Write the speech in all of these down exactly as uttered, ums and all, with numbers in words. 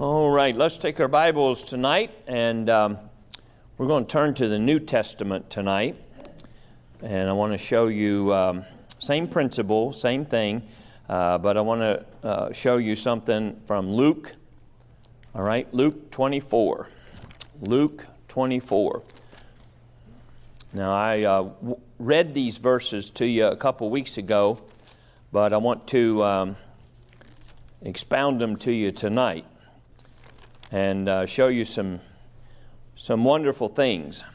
All right, let's take our Bibles tonight, and um, we're going to turn to the New Testament tonight. And I want to show you um, same principle, same thing, uh, but I want to uh, show you something from Luke. All right, Luke twenty-four. Luke twenty-four. Now, I uh, w- read these verses to you a couple weeks ago, but I want to um, expound them to you tonight and uh, show you some some wonderful things.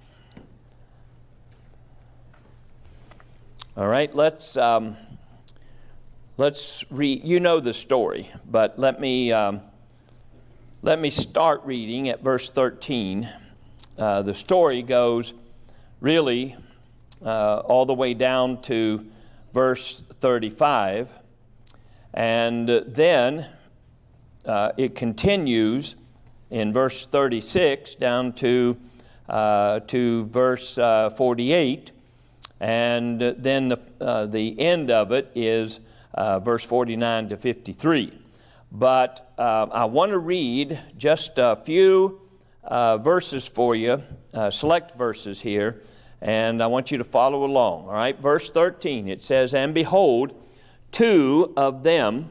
All right, let's um, let's read. You know the story, but let me um, let me start reading at verse thirteen. Uh, the story goes really uh, all the way down to verse thirty-five, and then uh, it continues in verse thirty-six down to uh, to verse uh, forty-eight, and then the uh, the end of it is uh, verse forty-nine to fifty-three. But uh, I want to read just a few uh, verses for you, uh, select verses here, and I want you to follow along. All right, verse thirteen, it says, "And behold, two of them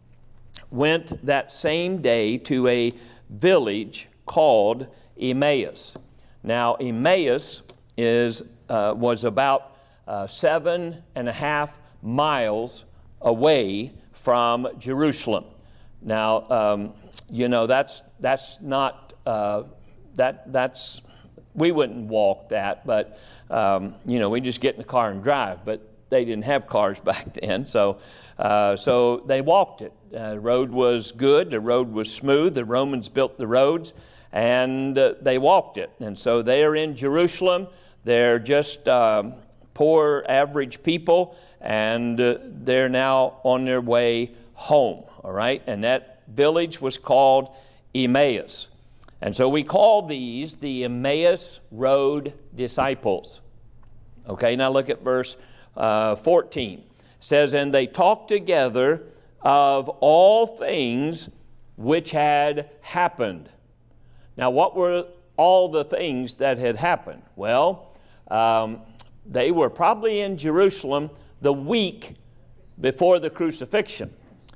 went that same day to a village called Emmaus." Now, Emmaus is uh, was about uh, seven and a half miles away from Jerusalem. Now, um, you know that's that's not uh, that that's we wouldn't walk that, but um, you know we just get in the car and drive. But they didn't have cars back then, so uh, so they walked it. Uh, the road was good, the road was smooth, the Romans built the roads, and uh, they walked it. And so they are in Jerusalem. They're just um, poor, average people, and uh, they're now on their way home, all right? And that village was called Emmaus. And so we call these the Emmaus Road disciples. Okay, now look at verse uh, fourteen. It says, "And they talked together of all things which had happened." Now, what were all the things that had happened? Well, um, they were probably in Jerusalem the week before the crucifixion.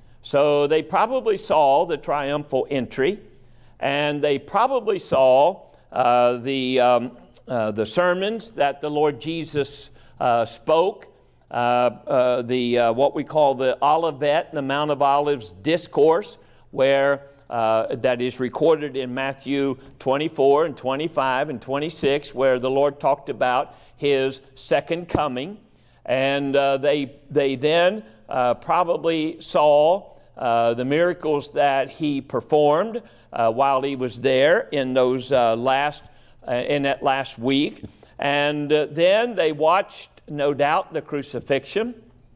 So they probably saw the triumphal entry, and they probably saw uh, the um, uh, the sermons that the Lord Jesus uh, spoke. Uh, uh, the uh, what we call the Olivet, the Mount of Olives discourse, where uh, that is recorded in Matthew twenty-four and twenty-five and twenty-six, where the Lord talked about His second coming, and uh, they they then uh, probably saw uh, the miracles that He performed uh, while He was there in those uh, last uh, in that last week, and uh, then they watched, no doubt, the crucifixion,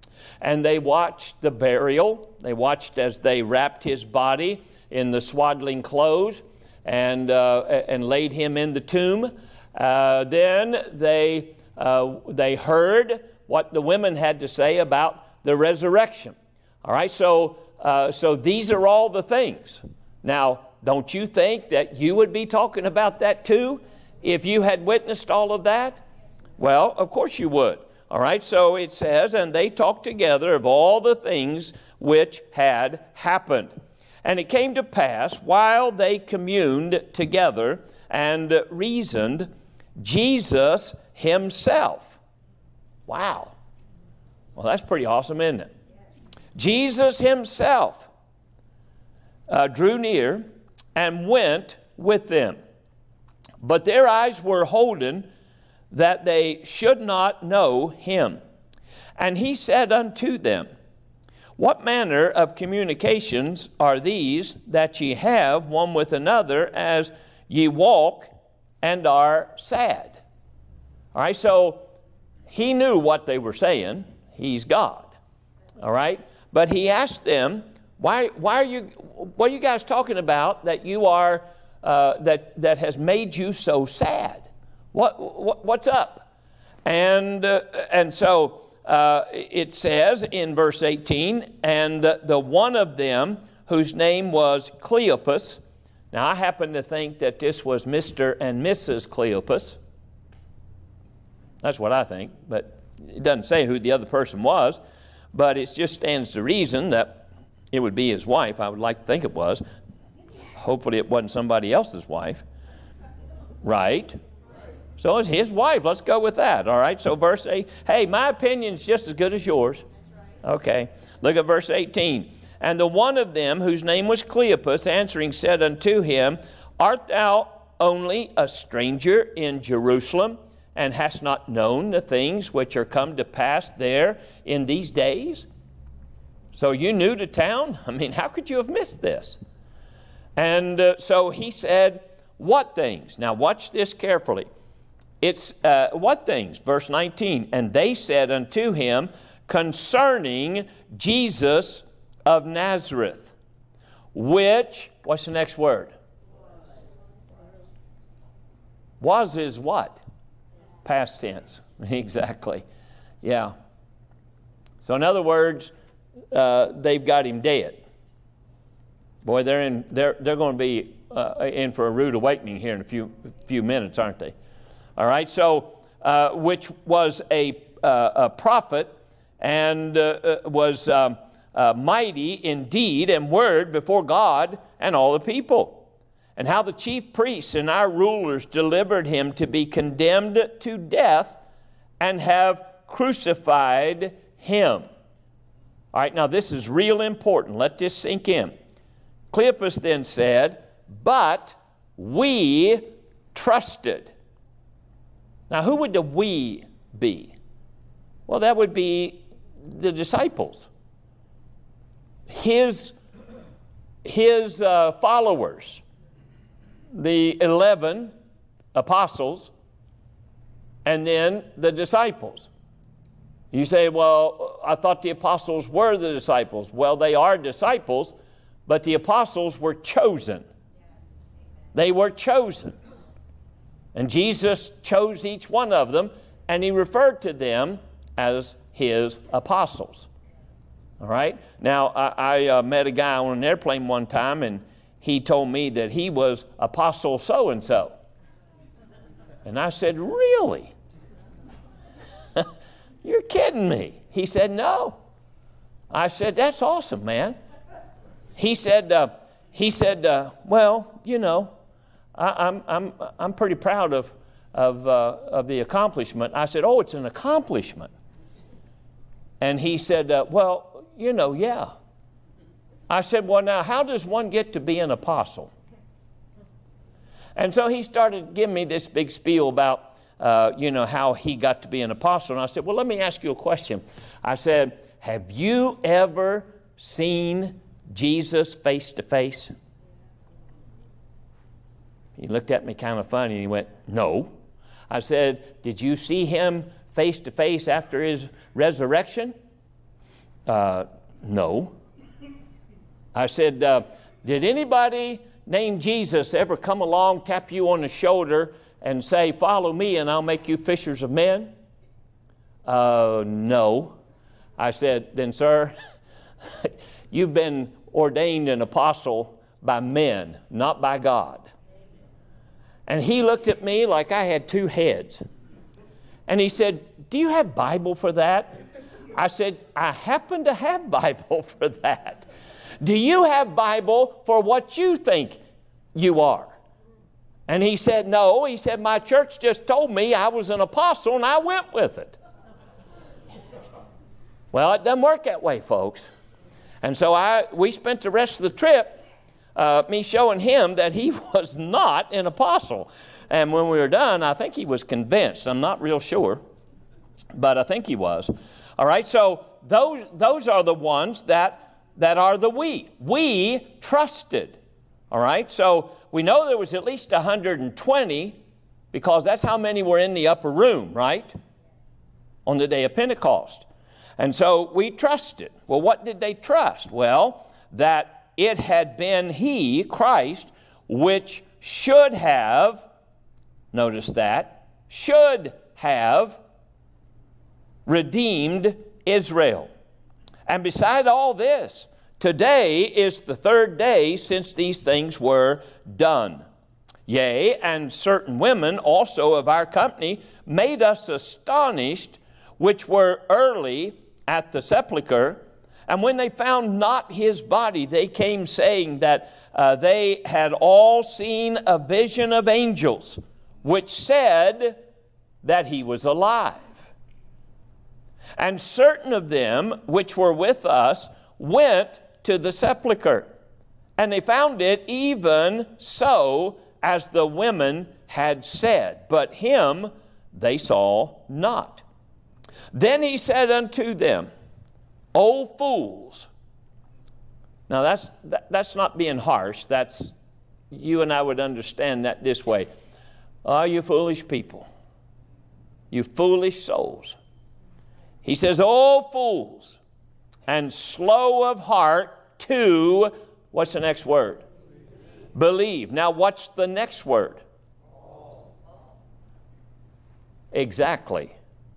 and they watched the burial. They watched as they wrapped His body in the swaddling clothes and uh, and laid Him in the tomb. Uh, then they uh, they heard what the women had to say about the resurrection. All right, so uh, so these are all the things. Now, don't you think that you would be talking about that too if you had witnessed all of that? Well, of course you would. All right, so it says, "And they talked together of all the things which had happened. And it came to pass, while they communed together and reasoned, Jesus Himself." Wow. Well, that's pretty awesome, isn't it? Jesus Himself uh, drew near and went with them. But their eyes were holden that they should not know Him. And He said unto them, "What manner of communications are these that ye have one with another as ye walk and are sad?" All right, so He knew what they were saying. He's God. All right, but He asked them, why, why are you, what are you guys talking about that you are, uh, that, that has made you so sad? What, what what's up? And uh, and so uh, it says in verse eighteen, "And the, the one of them whose name was Cleopas. Now, I happen to think that this was Mister and Missus Cleopas. That's what I think, but it doesn't say who the other person was, but it just stands to reason that it would be his wife. I would like to think it was. Hopefully it wasn't somebody else's wife. Right? So it's his wife. Let's go with that. All right, so verse eight. Hey, my opinion's just as good as yours. Okay. Look at verse eighteen. And the one of them, whose name was Cleopas, answering said unto him, Art thou only a stranger in Jerusalem, and hast not known the things which are come to pass there in these days? So you new to town? I mean, how could you have missed this? And uh, so he said, what things? Now watch this carefully. It's uh, what things? Verse nineteen. And they said unto him, concerning Jesus of Nazareth, which, what's the next word? Was is what? Past tense. Exactly. Yeah. So in other words, uh, they've got him dead. Boy, they're in. They're they're going to be uh, in for a rude awakening here in a few few minutes, aren't they? All right. So, uh, which was a uh, a prophet and uh, was um, uh, mighty in deed and word before God and all the people, and how the chief priests and our rulers delivered him to be condemned to death, and have crucified him. All right. Now this is real important. Let this sink in. Cleopas then said, but we trusted. Now, who would the we be? Well, that would be the disciples, his, his uh, followers, the eleven apostles, and then the disciples. You say, well, I thought the apostles were the disciples. Well, they are disciples, but the apostles were chosen. They were chosen. And Jesus chose each one of them, and he referred to them as his apostles. All right? Now, I, I uh, met a guy on an airplane one time, and he told me that he was apostle so-and-so. And I said, really? You're kidding me. He said, no. I said, that's awesome, man. He said, uh, he said, uh, well, you know, I, I'm, I'm, I'm pretty proud of, of, uh, of the accomplishment. I said, oh, it's an accomplishment. And he said, uh, well, you know, yeah. I said, well, now, how does one get to be an apostle? And so he started giving me this big spiel about, uh, you know, how he got to be an apostle. And I said, well, let me ask you a question. I said, have you ever seen Jesus face to face? He looked at me kind of funny and he went, no. I said, did you see him face to face after his resurrection? Uh, no. I said, uh, did anybody named Jesus ever come along, tap you on the shoulder and say, follow me and I'll make you fishers of men? Uh, no. I said, then sir, you've been ordained an apostle by men, not by God. And he looked at me like I had two heads. And he said, do you have Bible for that? I said, I happen to have Bible for that. Do you have Bible for what you think you are? And he said, no. He said, my church just told me I was an apostle and I went with it. Well, it doesn't work that way, folks. And so I, we spent the rest of the trip, uh, me showing him that he was not an apostle. And when we were done, I think he was convinced. I'm not real sure, but I think he was. All right, so those, those are the ones that, that are the we. We trusted. All right, so we know there was at least one hundred twenty because that's how many were in the upper room, right? On the day of Pentecost. And so we trusted. Well, what did they trust? Well, that it had been he, Christ, which should have, notice that, should have redeemed Israel. And beside all this, today is the third day since these things were done. Yea, and certain women also of our company made us astonished, which were early at the sepulchre. And when they found not his body, they came saying that uh, they had all seen a vision of angels, which said that he was alive. And certain of them which were with us went to the sepulchre, and they found it even so as the women had said, but him they saw not. Then he said unto them, O fools. Now that's that, that's not being harsh. That's, you and I would understand that this way. Oh, you foolish people, you foolish souls. He says, O fools, and slow of heart to, what's the next word? Believe. Now what's the next word? Exactly.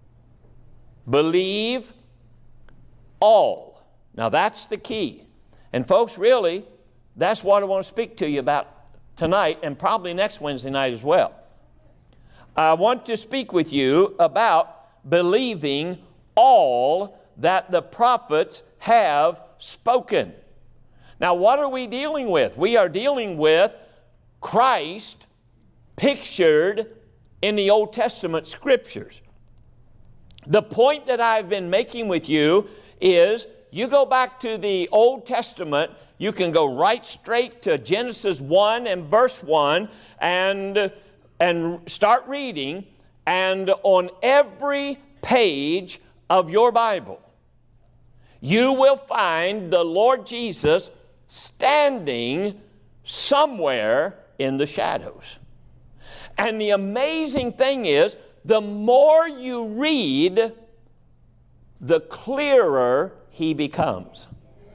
Believe all. Now that's the key. And folks, really, that's what I want to speak to you about tonight and probably next Wednesday night as well. I want to speak with you about believing all that the prophets have spoken. Now, what are we dealing with? We are dealing with Christ pictured in the Old Testament scriptures. The point that I've been making with you is, you go back to the Old Testament, you can go right straight to Genesis one and verse one and, and start reading, and on every page of your Bible, you will find the Lord Jesus standing somewhere in the shadows. And the amazing thing is, the more you read, the clearer he becomes.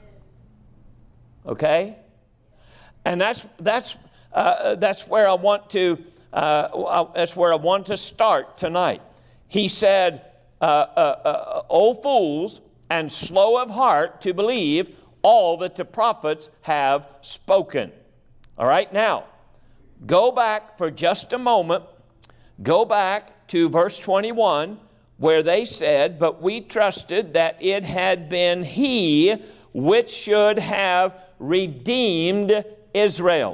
Okay? And that's that's uh, that's where I want to uh, that's where I want to start tonight. He said, uh, uh, uh, "O fools, and slow of heart to believe all that the prophets have spoken." All right, now go back for just a moment. Go back to verse twenty-one, where they said, "But we trusted that it had been he which should have redeemed Israel."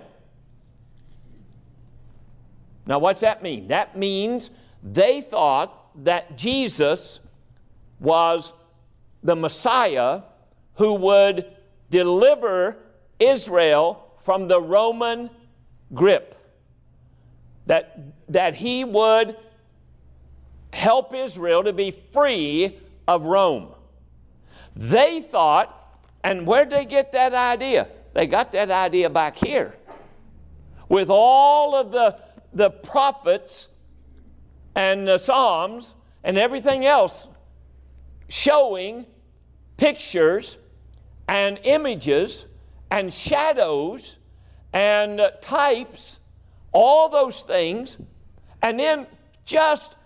Now, what's that mean? That means they thought that Jesus was the Messiah who would deliver Israel from the Roman grip. That, that he would help Israel to be free of Rome. They thought, and where'd they get that idea? They got that idea back here. With all of the, the prophets and the Psalms and everything else showing pictures and images and shadows and uh, types, all those things, and then just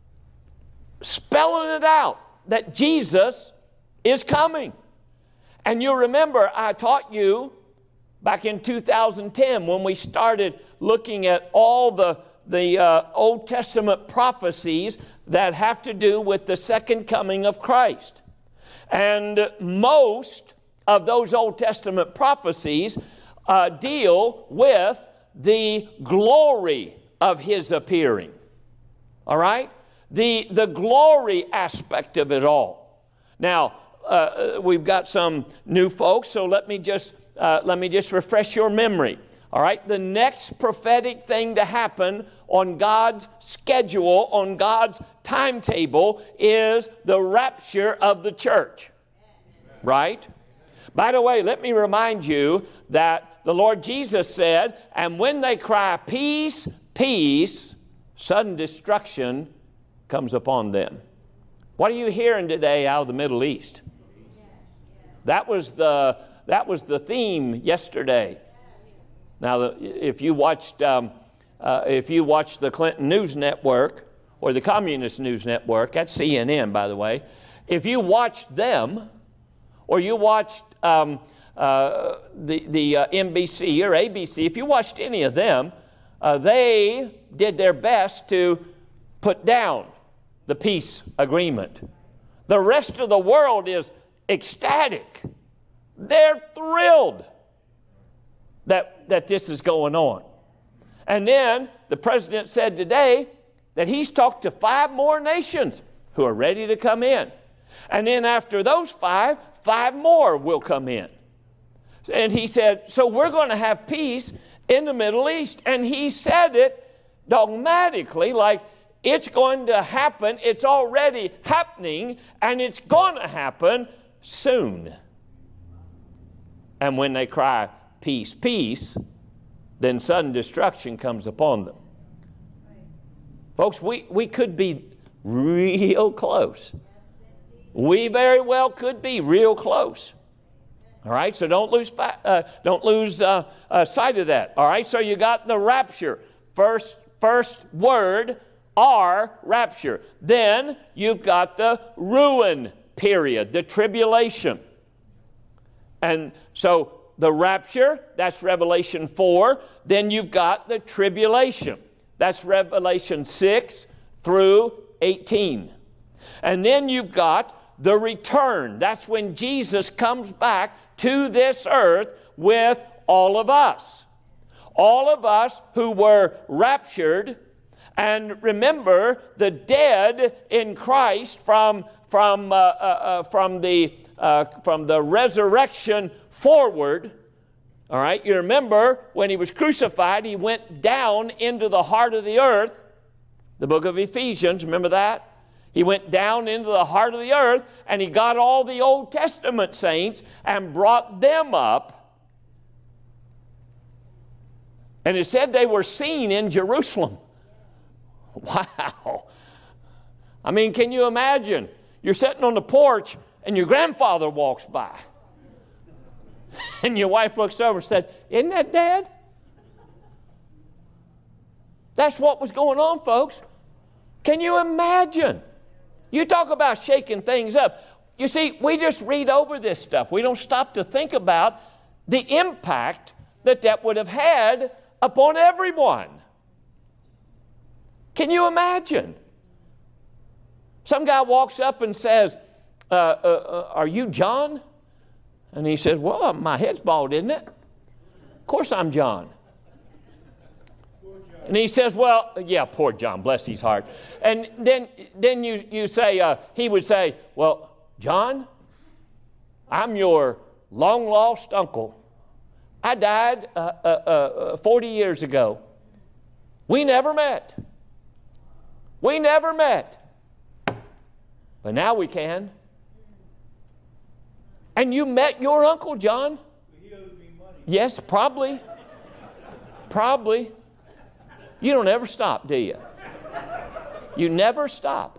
spelling it out that Jesus is coming. And you remember I taught you back in two thousand ten when we started looking at all the, the uh, Old Testament prophecies that have to do with the second coming of Christ. And most of those Old Testament prophecies uh, deal with the glory of his appearing. All right? The, the glory aspect of it all. Now, uh, we've got some new folks, so let me just uh, let me just refresh your memory. All right? The next prophetic thing to happen on God's schedule, on God's timetable, is the rapture of the church. Right? By the way, let me remind you that the Lord Jesus said, "And when they cry, peace, peace, sudden destruction comes upon them." What are you hearing today out of the Middle East? That was the, that was the theme yesterday. Now, the, if you watched um, uh, if you watched the Clinton News Network or the Communist News Network, that's C N N, by the way, if you watched them, or you watched um, uh, the, the uh, N B C or A B C, if you watched any of them, uh, they did their best to put down the peace agreement. The rest of the world is ecstatic. They're thrilled that, that this is going on. And then the president said today that he's talked to five more nations who are ready to come in. And then after those five, five more will come in. And he said, so we're going to have peace in the Middle East. And he said it dogmatically, like it's going to happen, it's already happening, and it's going to happen soon. And when they cry, peace, peace, then sudden destruction comes upon them. Folks, we, we could be real close. We very well could be real close. All right, so don't lose uh, don't lose uh, uh, sight of that. All right, so you got the rapture. First, first word, R, rapture. Then you've got the ruin period, the tribulation. And so the rapture, that's Revelation four. Then you've got the tribulation. That's Revelation six through eighteen. And then you've got the return. That's when Jesus comes back to this earth with all of us. All of us who were raptured. And remember, the dead in Christ from, from, uh, uh, uh, from, the, uh, from the resurrection forward. All right, you remember when he was crucified, he went down into the heart of the earth. The book of Ephesians, remember that? He went down into the heart of the earth, and he got all the Old Testament saints and brought them up. And it said they were seen in Jerusalem. Wow. I mean, can you imagine? You're sitting on the porch, and your grandfather walks by. And your wife looks over and said, isn't that Dad? That's what was going on, folks. Can you imagine? You talk about shaking things up. You see, we just read over this stuff. We don't stop to think about the impact that that would have had upon everyone. Can you imagine? Some guy walks up and says, uh, uh, uh, are you John? And he says, well, my head's bald, isn't it? Of course I'm John. And he says, well, yeah, poor John, bless his heart. And then, then you, you say, uh, he would say, well, John, I'm your long-lost uncle. I died uh, uh, uh, forty years ago. We never met. We never met. But now we can. And you met your uncle, John? He owed me money. Yes, probably. Probably. You don't ever stop, do you? You never stop.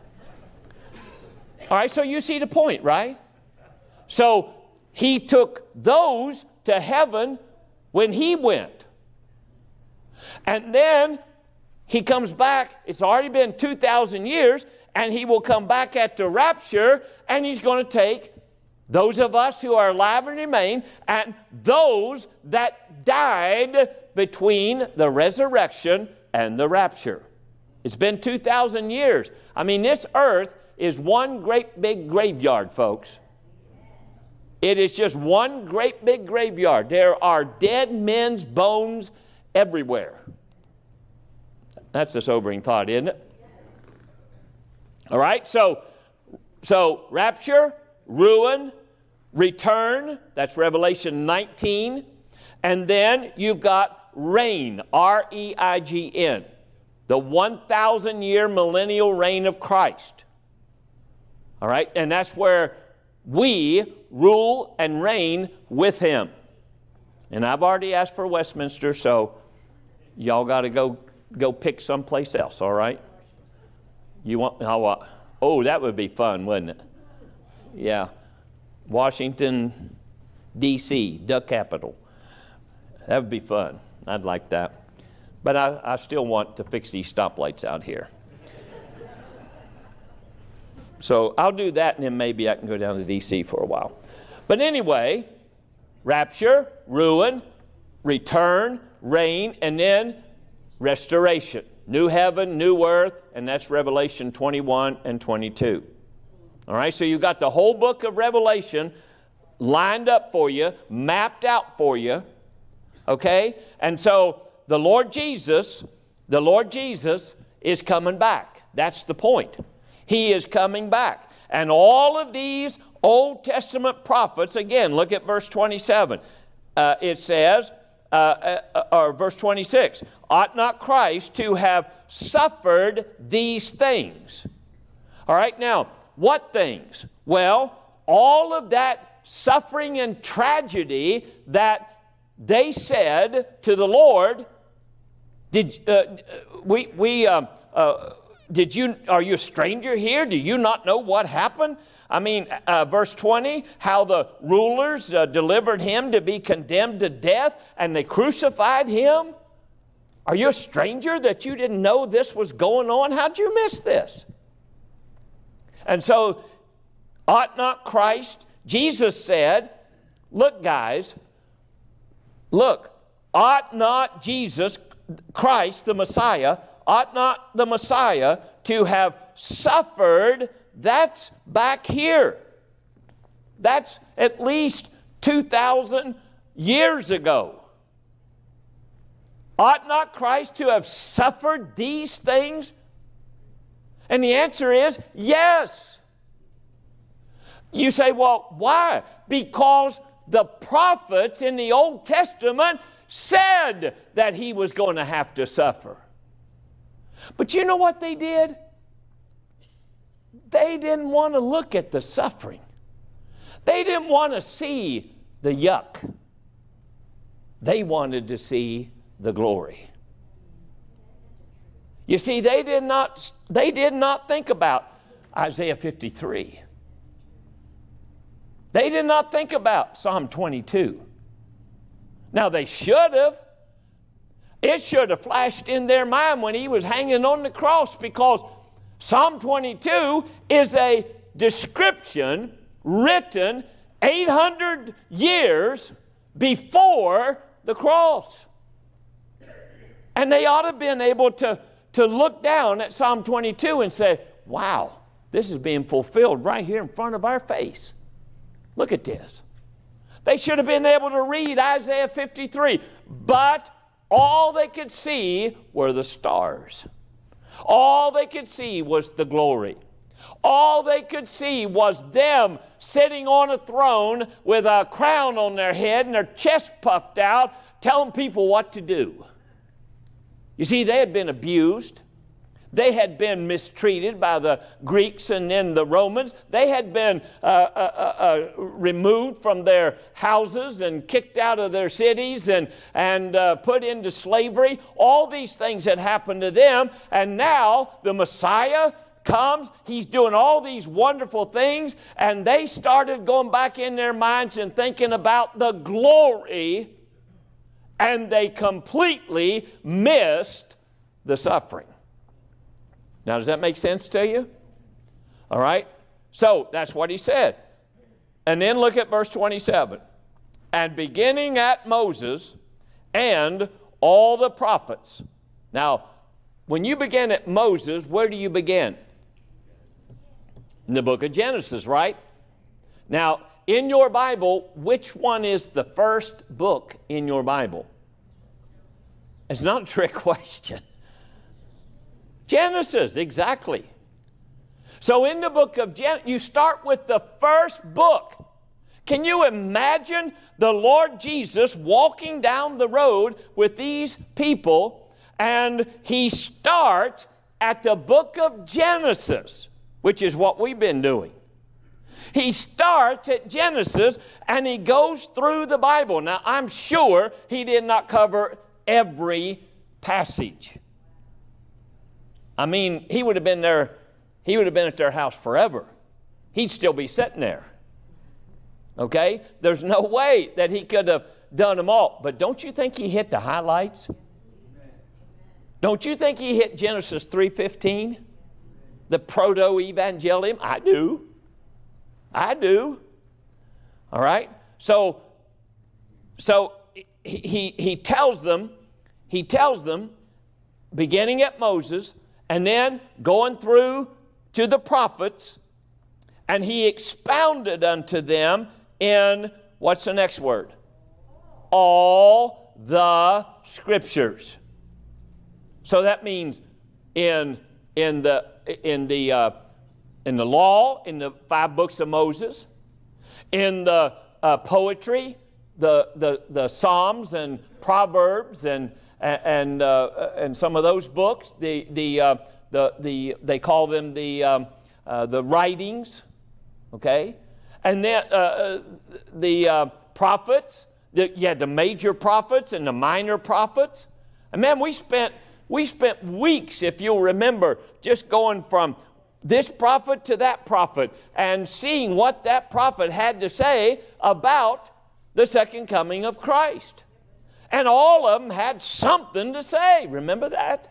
All right, so you see the point, right? So he took those to heaven when he went. And then he comes back. It's already been two thousand years, and he will come back at the rapture, and he's going to take those of us who are alive and remain, and those that died between the resurrection and the rapture. It's been two thousand years. I mean, this earth is one great big graveyard, folks. It is just one great big graveyard. There are dead men's bones everywhere. That's a sobering thought, isn't it? All right, so, so rapture, ruin, return, that's Revelation nineteen. And then you've got reign, R E I G N, the one thousand year millennial reign of Christ. All right, and that's where we rule and reign with him. And I've already asked for Westminster, so y'all got to go go pick someplace else, all right? You want, oh, oh, that would be fun, wouldn't it? Yeah. Washington, D C, the capital. That would be fun. I'd like that. But I, I still want to fix these stoplights out here. So I'll do that, and then maybe I can go down to D C for a while. But anyway, rapture, ruin, return, reign, and then restoration. New heaven, new earth, and that's Revelation twenty-one and twenty-two. All right, so you got the whole book of Revelation lined up for you, mapped out for you, okay? And so the Lord Jesus, the Lord Jesus is coming back. That's the point. He is coming back. And all of these Old Testament prophets, again, look at verse twenty-seven. Uh, it says, uh, uh, or verse twenty-six, ought not Christ to have suffered these things? All right, now, what things? Well, all of that suffering and tragedy that they said to the Lord, did uh, we we uh, uh, did you are you a stranger here? Do you not know what happened? I mean, uh, verse twenty, how the rulers uh, delivered him to be condemned to death, and they crucified him. Are you a stranger that you didn't know this was going on? How'd you miss this? And so, ought not Christ? Jesus said, look, guys, look, ought not Jesus, Christ, the Messiah, ought not the Messiah to have suffered? That's back here. That's at least two thousand years ago. Ought not Christ to have suffered these things? And the answer is yes. You say, well, why? Because the prophets in the Old Testament said that he was going to have to suffer. But you know what they did? They didn't want to look at the suffering. They didn't want to see the yuck. They wanted to see the glory. You see, they did not, they did not think about Isaiah fifty-three. They did not think about Psalm twenty-two. Now, they should have. It should have flashed in their mind when he was hanging on the cross, because Psalm twenty-two is a description written eight hundred years before the cross. And they ought to have been able to, to look down at Psalm twenty-two and say, wow, this is being fulfilled right here in front of our face. Look at this. They should have been able to read Isaiah fifty-three, but all they could see were the stars. All they could see was the glory. All they could see was them sitting on a throne with a crown on their head and their chest puffed out, telling people what to do. You see, they had been abused. They had been mistreated by the Greeks and then the Romans. They had been uh, uh, uh, removed from their houses and kicked out of their cities and, and uh, put into slavery. All these things had happened to them. And now the Messiah comes. He's doing all these wonderful things. And they started going back in their minds and thinking about the glory. And they completely missed the suffering. Now, does that make sense to you? All right? So, that's what he said. And then look at verse twenty-seven. And beginning at Moses and all the prophets. Now, when you begin at Moses, where do you begin? In the book of Genesis, right? Now, in your Bible, which one is the first book in your Bible? It's not a trick question. Genesis, exactly. So in the book of Genesis, you start with the first book. Can you imagine the Lord Jesus walking down the road with these people, and he starts at the book of Genesis, which is what we've been doing. He starts at Genesis and he goes through the Bible. Now, I'm sure he did not cover every passage. I mean, he would have been there, he would have been at their house forever. He'd still be sitting there. Okay? There's no way that he could have done them all. But don't you think he hit the highlights? Don't you think he hit Genesis three fifteen? The proto-evangelium? I do. I do. All right? So, so he, he, he tells them, he tells them, beginning at Moses, and then going through to the prophets, and he expounded unto them in, what's the next word? All the Scriptures. So that means in in the in the uh, in the law, in the five books of Moses, in the uh, poetry, the, the the Psalms and Proverbs and and uh, and some of those books, the the uh, the the they call them the um, uh, the writings, okay, and then uh, the uh, prophets. The, you had the major prophets and the minor prophets, and man, we spent we spent weeks, if you'll remember, just going from this prophet to that prophet and seeing what that prophet had to say about the second coming of Christ. And all of them had something to say. Remember that?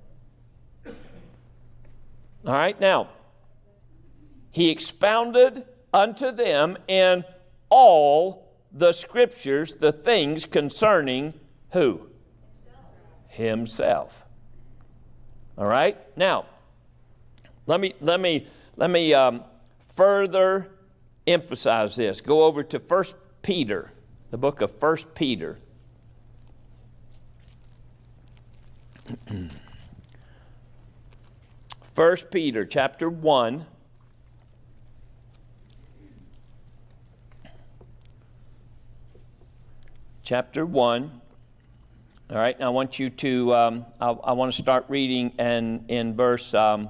All right, now, he expounded unto them in all the Scriptures the things concerning who? Himself. All right? Now, let me let me let me um, further emphasize this. Go over to First Peter, the book of First Peter. First Peter chapter one. Chapter one. All right, now I want you to, um, I, I want to start reading and in verse, um,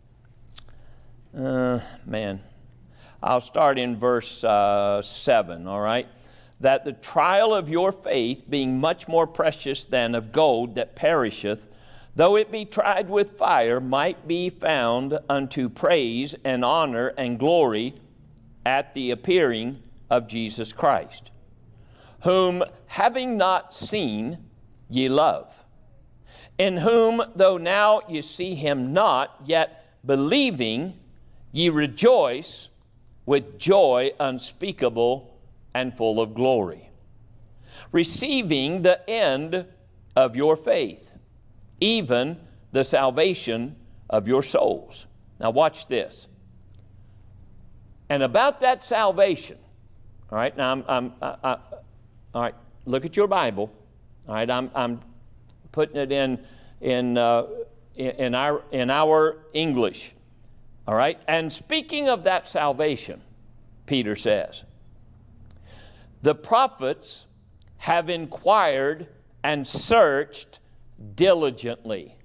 uh, man, I'll start in verse uh, seven, all right? That the trial of your faith, being much more precious than of gold that perisheth, though it be tried with fire, might be found unto praise and honor and glory at the appearing of Jesus Christ, whom having not seen ye love, in whom though now ye see him not, yet believing ye rejoice with joy unspeakable and full of glory, receiving the end of your faith, even the salvation of your souls. Now watch this. And about that salvation, all right, now I'm, I'm I, I, all right, look at your Bible. All right, I'm I'm putting it in in uh, in our in our English. All right, and speaking of that salvation, Peter says, the prophets have inquired and searched diligently,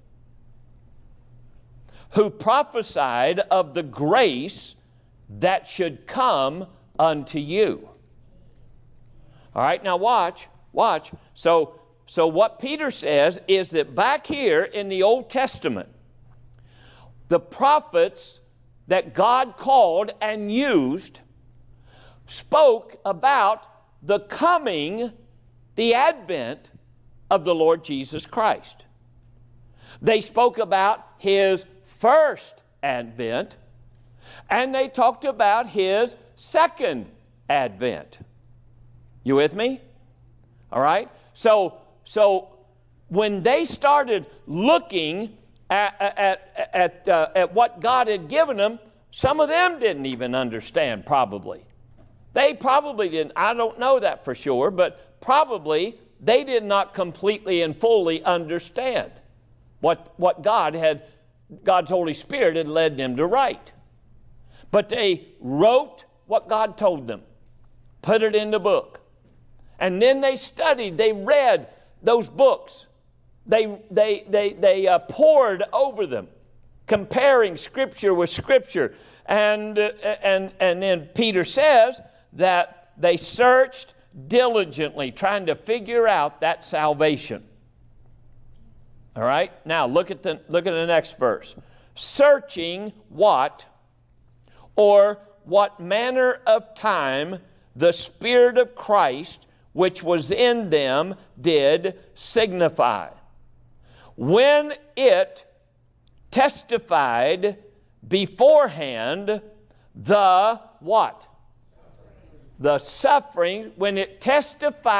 who prophesied of the grace that should come unto you. All right, now watch, watch. So. So what Peter says is that back here in the Old Testament, the prophets that God called and used spoke about the coming, the advent of the Lord Jesus Christ. They spoke about His first advent, and they talked about His second advent. You with me? All right? So, So when they started looking at, at, at, uh, at what God had given them, some of them didn't even understand probably. They probably didn't. I don't know that for sure, but probably they did not completely and fully understand what, what God had, God's Holy Spirit had led them to write. But they wrote what God told them, put it in the book. And then they studied, they read those books. They, they, they, they uh, pored over them, comparing Scripture with Scripture. And, uh, and, and then Peter says that they searched diligently, trying to figure out that salvation. All right? Now, look at the, look at the next verse. Searching what, or what manner of time the Spirit of Christ which was in them did signify, when it testified beforehand the what? The suffering, when it testified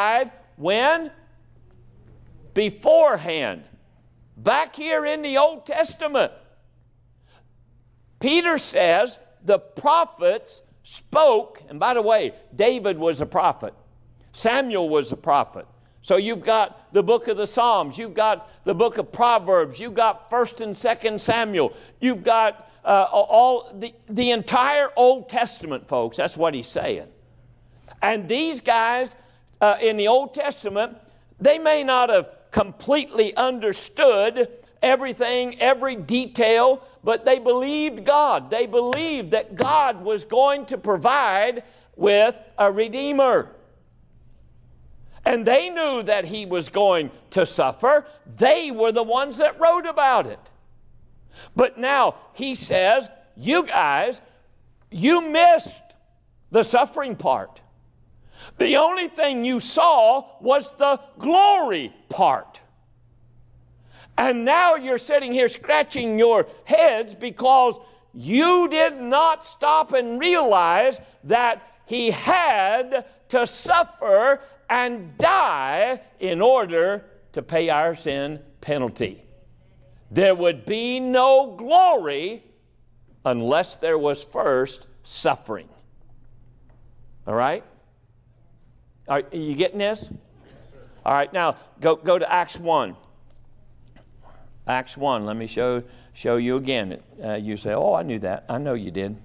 When? Beforehand. Back here in the Old Testament. Peter says the prophets spoke, and by the way, David was a prophet. Samuel was a prophet. So you've got the book of the Psalms, you've got the book of Proverbs, you've got First and Second Samuel, you've got uh, all the, the entire Old Testament, folks. That's what he's saying. And these guys uh, in the Old Testament, they may not have completely understood everything, every detail, but they believed God. They believed that God was going to provide with a Redeemer. And they knew that he was going to suffer. They were the ones that wrote about it. But now he says, you guys, you missed the suffering part. The only thing you saw was the glory part. And now you're sitting here scratching your heads because you did not stop and realize that he had to suffer and die in order to pay our sin penalty. There would be no glory unless there was first suffering. All right? Are you getting this? All right, now go, go to Acts one. Acts one, let me show, show you again. Uh, you say, oh, I knew that. I know you did.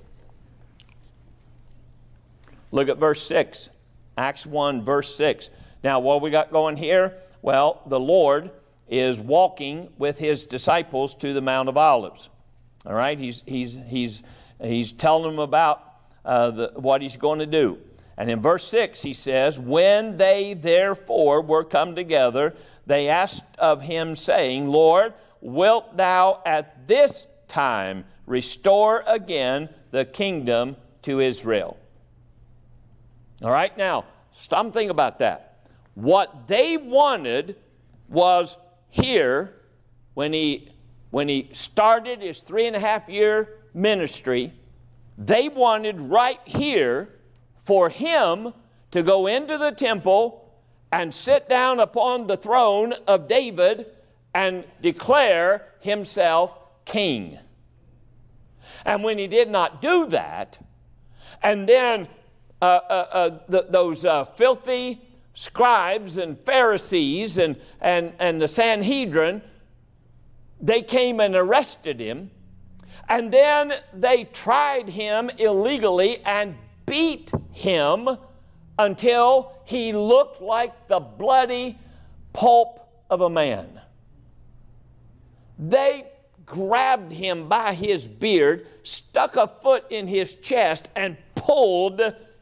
Look at verse six. Acts one, verse six. Now, what we got going here? Well, the Lord is walking with his disciples to the Mount of Olives. All right? He's, he's, he's, he's telling them about uh, the, what he's going to do. And in verse six, he says, when they therefore were come together, they asked of him, saying, Lord, wilt thou at this time restore again the kingdom to Israel? All right, now, stop and think about that. What they wanted was here, when he, when he started his three and a half year ministry, they wanted right here for him to go into the temple and sit down upon the throne of David and declare himself king. And when he did not do that, and then uh, uh, uh, the, those uh, filthy scribes and Pharisees and, and, and the Sanhedrin, they came and arrested him, and then they tried him illegally and beat him until he looked like the bloody pulp of a man. They grabbed him by his beard, stuck a foot in his chest, and pulled,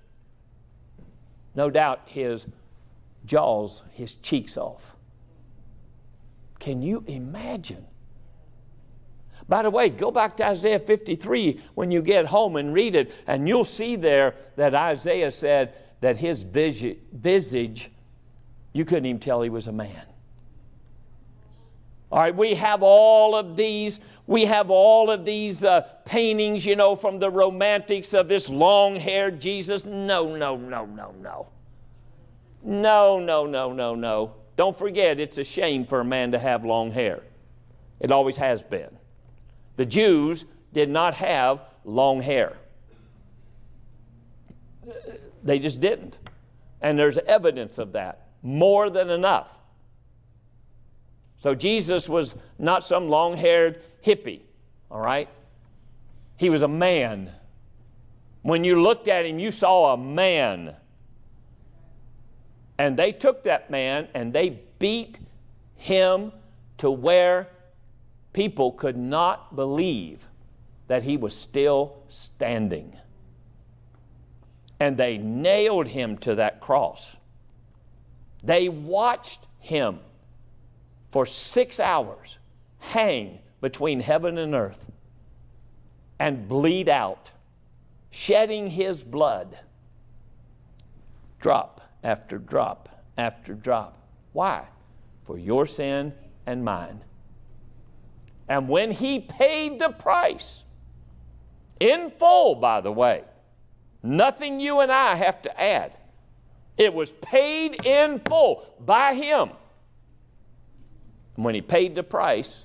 no doubt, his jaws, his cheeks off. Can you imagine? By the way, go back to Isaiah fifty-three when you get home and read it, and you'll see there that Isaiah said that his visage, you couldn't even tell he was a man. All right, we have all of these, we have all of these uh, paintings, you know, from the romantics of this long-haired Jesus. No, no, no, no, no. No, no, no, no, no. Don't forget, it's a shame for a man to have long hair. It always has been. The Jews did not have long hair. They just didn't. And there's evidence of that, more than enough. So Jesus was not some long-haired hippie, all right? He was a man. When you looked at him, you saw a man. And they took that man and they beat him to where people could not believe that he was still standing. And they nailed him to that cross. They watched him for six hours hang between heaven and earth and bleed out, shedding his blood, drop after drop after drop. Why? For your sin and mine. And when he paid the price, in full, by the way, nothing you and I have to add. It was paid in full by him. And when he paid the price,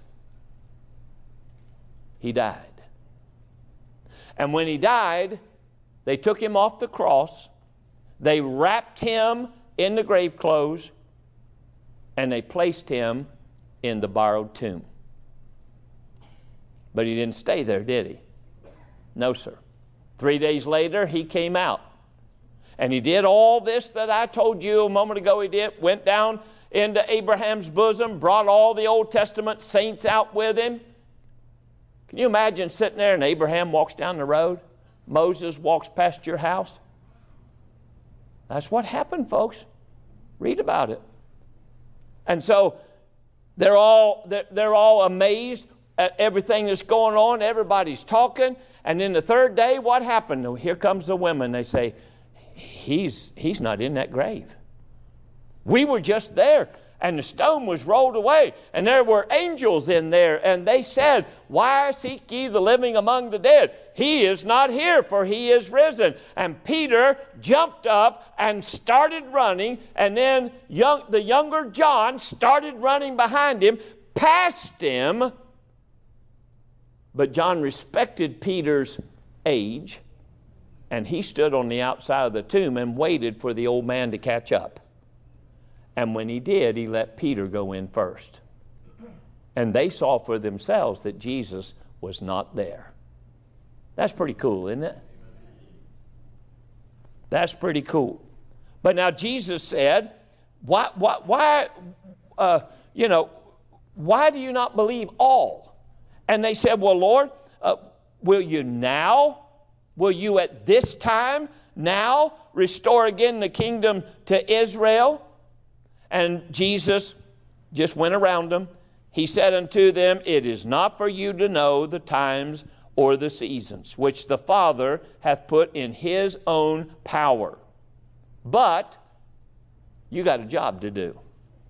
he died. And when he died, they took him off the cross, they wrapped him in the grave clothes, and they placed him in the borrowed tomb. But he didn't stay there, did he? No, sir. Three days later, he came out. And he did all this that I told you a moment ago he did. Went down into Abraham's bosom, brought all the Old Testament saints out with him. Can you imagine sitting there and Abraham walks down the road? Moses walks past your house? That's what happened, folks. Read about it. And so they're all, they're, they're all amazed at everything that's going on. Everybody's talking. And then the third day, what happened? Oh, here comes the women. They say, he's, he's not in that grave. We were just there, and the stone was rolled away, and there were angels in there, and they said, why seek ye the living among the dead? He is not here, for he is risen. And Peter jumped up and started running, and then young, the younger John started running behind him, passed him. But John respected Peter's age, and he stood on the outside of the tomb and waited for the old man to catch up. And when he did, he let Peter go in first. And they saw for themselves that Jesus was not there. That's pretty cool, isn't it? That's pretty cool. But now Jesus said, why, why, why uh, you know, why do you not believe all? And they said, well, Lord, uh, will you now, will you at this time now restore again the kingdom to Israel? And Jesus just went around them. He said unto them, it is not for you to know the times or the seasons, which the Father hath put in his own power. But you got a job to do.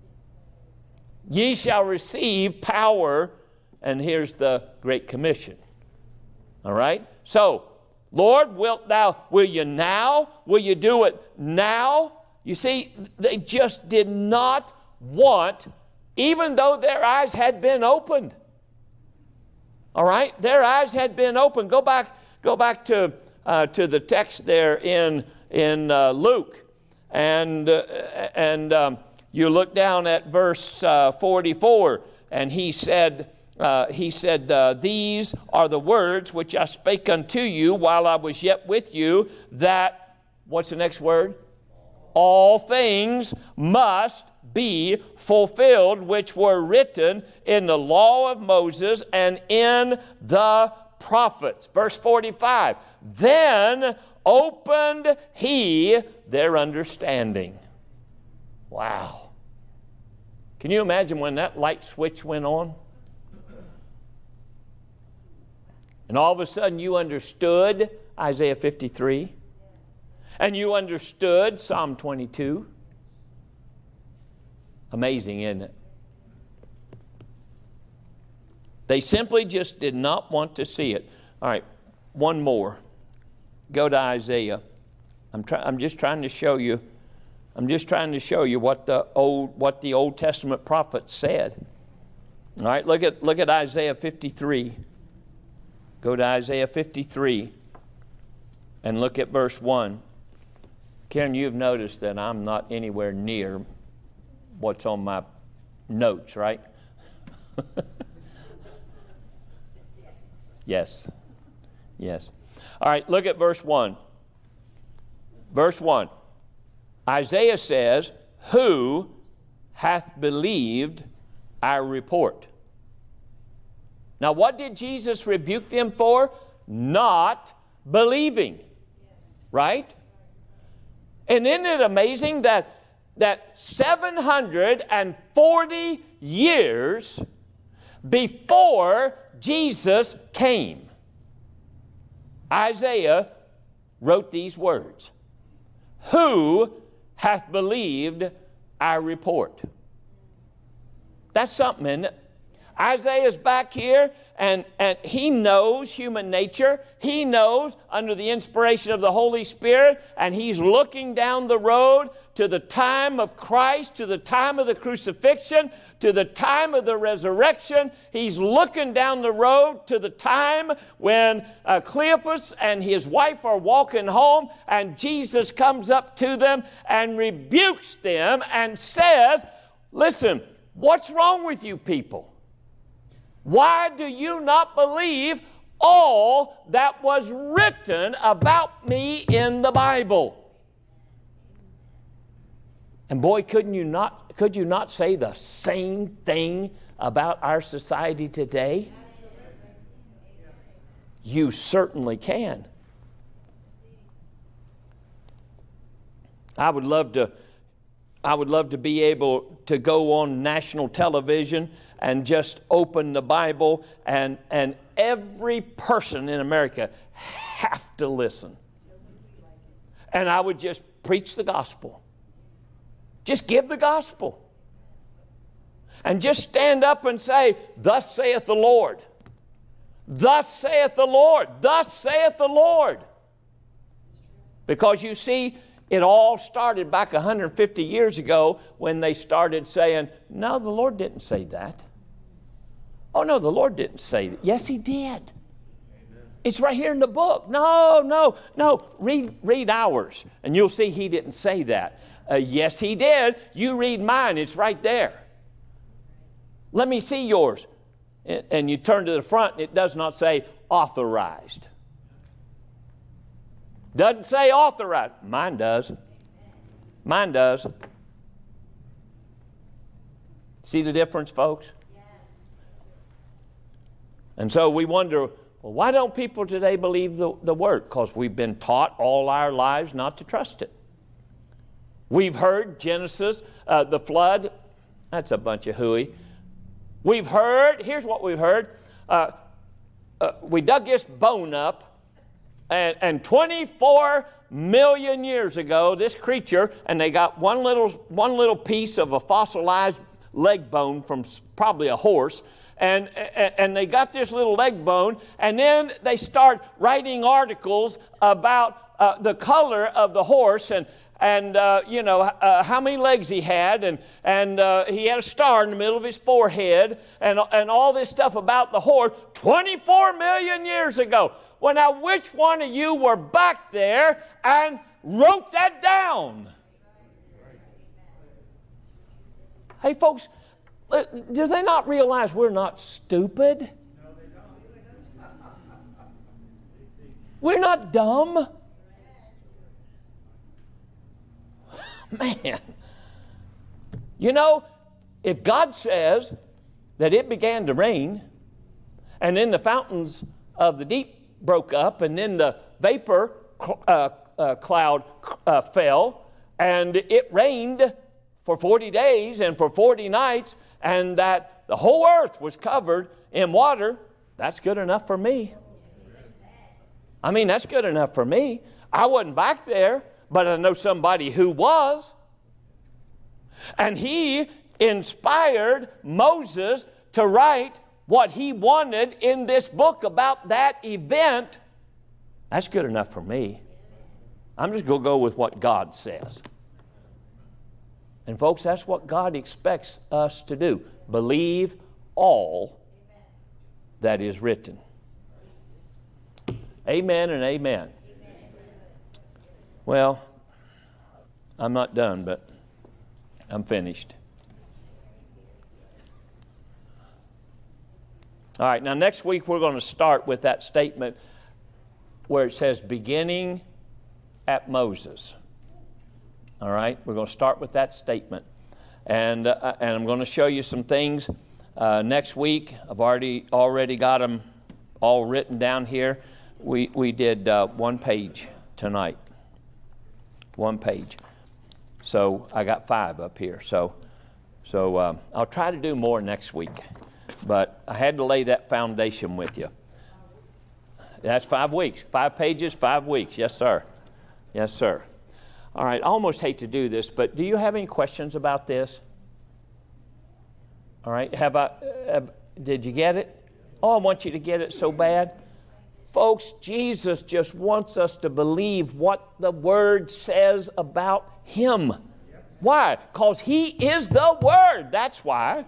Ye shall receive power, and here's the Great Commission. All right? So, Lord, wilt thou, will you now? Will you do it now? You see, they just did not want, even though their eyes had been opened. All right? Their eyes had been opened. Go back, go back to, uh, to the text there in, in uh, Luke. And, uh, and um, you look down at verse uh, forty-four, and he said, uh, he said, uh, these are the words which I spake unto you while I was yet with you, that, what's the next word? All things must be fulfilled, which were written in the law of Moses and in the prophets. Verse forty-five, then opened he their understanding. Wow. Can you imagine when that light switch went on? And all of a sudden you understood Isaiah fifty-three. And you understood Psalm twenty-two. Amazing, isn't it? They simply just did not want to see it. All right, one more. Go to Isaiah. I'm try, I'm just trying to show you. I'm just trying to show you what the old what the Old Testament prophets said. All right, look at look at Isaiah fifty-three. Go to Isaiah fifty-three and look at verse one. Karen, you've noticed that I'm not anywhere near what's on my notes, right? Yes. Yes. All right, look at verse one. Verse one. Isaiah says, who hath believed our report? Now, what did Jesus rebuke them for? Not believing. Right? And isn't it amazing that, that seven hundred forty years before Jesus came, Isaiah wrote these words, who hath believed our report? That's something, isn't it? Isaiah's back here, and, and he knows human nature. He knows under the inspiration of the Holy Spirit, and he's looking down the road to the time of Christ, to the time of the crucifixion, to the time of the resurrection. He's looking down the road to the time when uh, Cleopas and his wife are walking home, and Jesus comes up to them and rebukes them and says, listen, what's wrong with you people? Why do you not believe all that was written about me in the Bible? And boy, couldn't you not, could you not say the same thing about our society today? You certainly can. I would love to, I would love to be able to go on national television and just open the Bible, and, and every person in America have to listen. And I would just preach the gospel. Just give the gospel. And just stand up and say, thus saith the Lord. Thus saith the Lord. Thus saith the Lord. Because you see, it all started back one hundred fifty years ago when they started saying, no, the Lord didn't say that. Oh, no, the Lord didn't say that. Yes, He did. Amen. It's right here in the book. No, no, no. Read, read ours, and you'll see He didn't say that. Uh, yes, He did. You read mine. It's right there. Let me see yours. And, and you turn to the front, and it does not say authorized. Doesn't say authorized. Mine does. Mine does. See the difference, folks? And so we wonder, well, why don't people today believe the, the Word? Because we've been taught all our lives not to trust it. We've heard Genesis, uh, the flood. That's a bunch of hooey. We've heard, here's what we've heard. Uh, uh, we dug this bone up, and, and twenty-four million years ago, this creature, and they got one little, one little piece of a fossilized leg bone from probably a horse, And, and they got this little leg bone, and then they start writing articles about uh, the color of the horse, and, and uh, you know, uh, how many legs he had, and, and uh, he had a star in the middle of his forehead, and, and all this stuff about the horse twenty-four million years ago. Well, now, which one of you were back there and wrote that down? Hey, folks, do they not realize we're not stupid? No, they don't. We're not dumb. Man. You know, if God says that it began to rain, and then the fountains of the deep broke up, and then the vapor uh, uh, cloud uh, fell, and it rained for forty days and for forty nights, and that the whole earth was covered in water, that's good enough for me. I mean, that's good enough for me. I wasn't back there, but I know somebody who was. And he inspired Moses to write what he wanted in this book about that event. That's good enough for me. I'm just going to go with what God says. And folks, that's what God expects us to do. Believe all that is written. Amen and amen. Well, I'm not done, but I'm finished. All right, now next week we're going to start with that statement where it says, beginning at Moses. All right, we're going to start with that statement. And, uh, and I'm going to show you some things uh, next week. I've already already got them all written down here. We, we did uh, one page tonight. One page. So I got five up here. So, so uh, I'll try to do more next week. But I had to lay that foundation with you. That's five weeks. Five pages, five weeks. Yes, sir. Yes, sir. All right, I almost hate to do this, but do you have any questions about this? All right, have I, have, Did you get it? Oh, I want you to get it so bad. Folks, Jesus just wants us to believe what the Word says about Him. Why? Because He is the Word. That's why.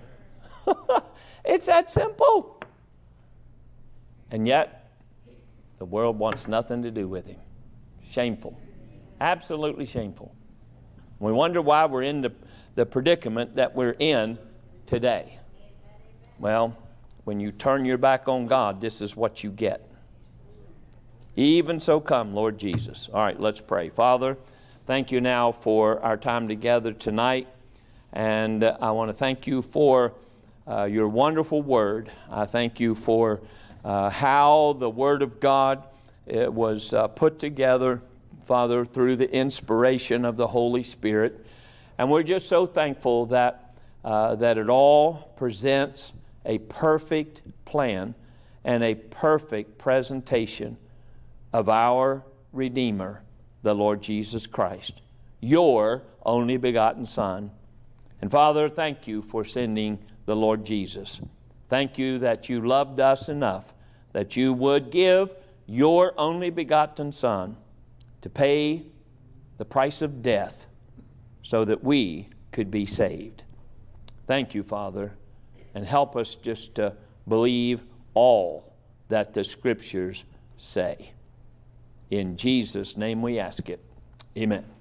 It's that simple. And yet, the world wants nothing to do with Him. Shameful. Absolutely shameful. We wonder why we're in the, the predicament that we're in today. Well, when you turn your back on God, this is what you get. Even so come, Lord Jesus. All right, let's pray. Father, thank you now for our time together tonight. And uh, I want to thank you for uh, your wonderful word. I thank you for uh, how the Word of God it was uh, put together, Father, through the inspiration of the Holy Spirit. And we're just so thankful that, uh, that it all presents a perfect plan and a perfect presentation of our Redeemer, the Lord Jesus Christ, your only begotten Son. And Father, thank you for sending the Lord Jesus. Thank you that you loved us enough that you would give your only begotten Son to pay the price of death so that we could be saved. Thank you, Father, and help us just to believe all that the Scriptures say. In Jesus' name we ask it. Amen.